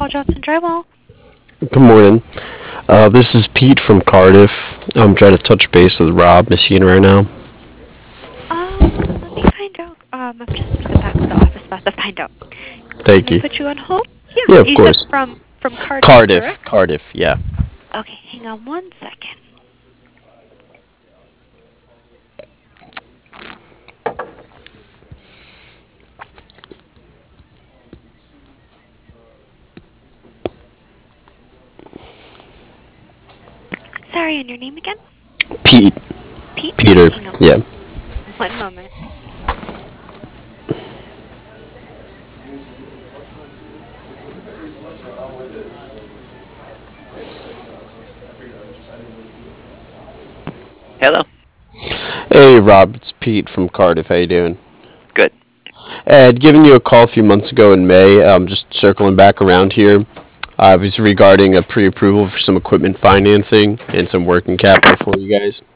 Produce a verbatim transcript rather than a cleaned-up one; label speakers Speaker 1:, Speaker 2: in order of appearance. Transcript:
Speaker 1: Paul Johnson Drywall.
Speaker 2: Good morning. Uh, this is Pete from Cardiff. I'm trying to touch base with Rob. Is he in right now?
Speaker 1: Um, let me find out. Um, I'm just in the back of the office about to find out. Can
Speaker 2: Thank
Speaker 1: I
Speaker 2: you.
Speaker 1: put you on hold? Yeah.
Speaker 2: Yeah, of
Speaker 1: You said
Speaker 2: course.
Speaker 1: from from Cardiff,
Speaker 2: Cardiff.
Speaker 1: correct?
Speaker 2: Cardiff, yeah.
Speaker 1: Okay, hang on one second. Sorry, and your name again?
Speaker 2: Pete.
Speaker 1: Pete?
Speaker 2: Peter.
Speaker 1: Okay, hang on.
Speaker 2: Yeah.
Speaker 1: One moment.
Speaker 3: Hello.
Speaker 2: Hey, Rob. It's Pete from Cardiff. How you doing?
Speaker 3: Good.
Speaker 2: I had given you a call a few months ago in May. Um, just circling back around here. Uh, it was regarding a pre-approval for some equipment financing and some working capital for you guys.